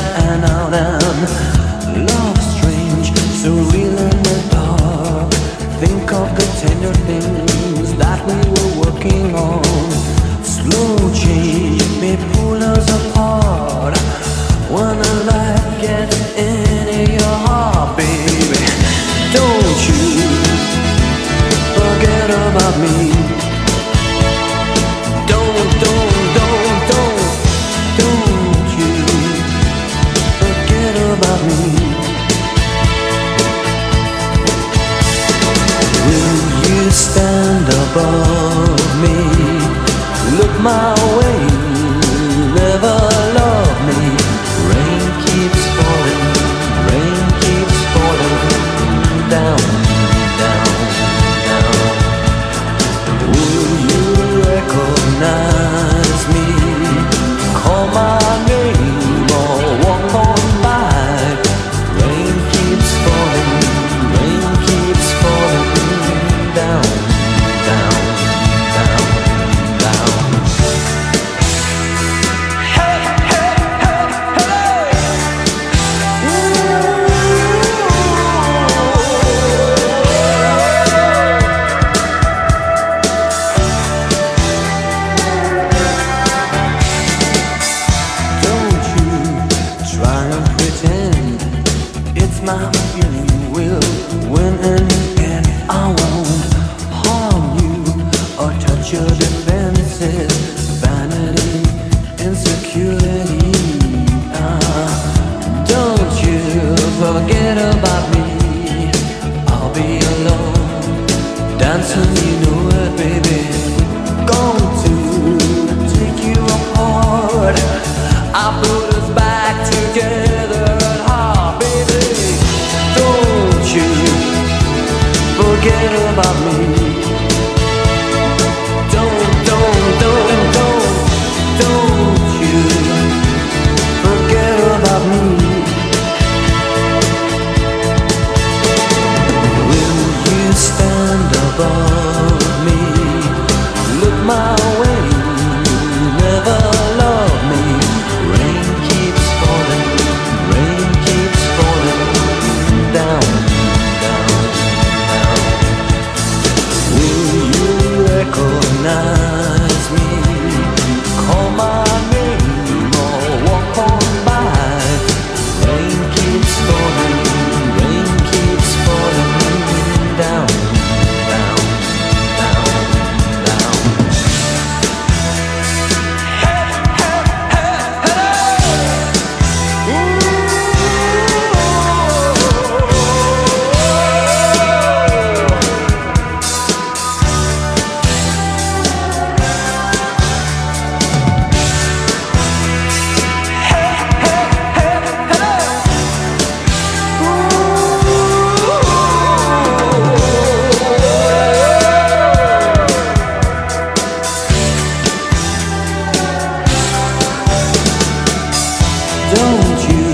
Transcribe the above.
and out and love strange, so real in the dark. Think of the tender things that we were working on. Slow change may pull us apart when the light gets into your heart, baby. Don't you forget about me. Don't you forget about me. Will you stand above me? Look my way, never love me. Rain keeps falling down, down, down. Will you recognize me? Call my name or walk on by. Rain keeps falling down, down, down, down. Hey, hey, hey, hey. Don't you try and pretend it's my feeling will win in the end. I won't harm you or touch your defenses. Vanity, insecurity. Don't you forget about me. I'll be alone, dancing, you know it, baby. Going to take you apart. I put us back together at heart, baby. Don't you forget about me. Don't you forget about me. Will you stand above me? Look my way, never love me. Rain keeps falling down, down, down. Will you recognize me? Call my name or walk on by. Rain keeps falling down, down, down, down. Hey, hey, hey, hey. Don't you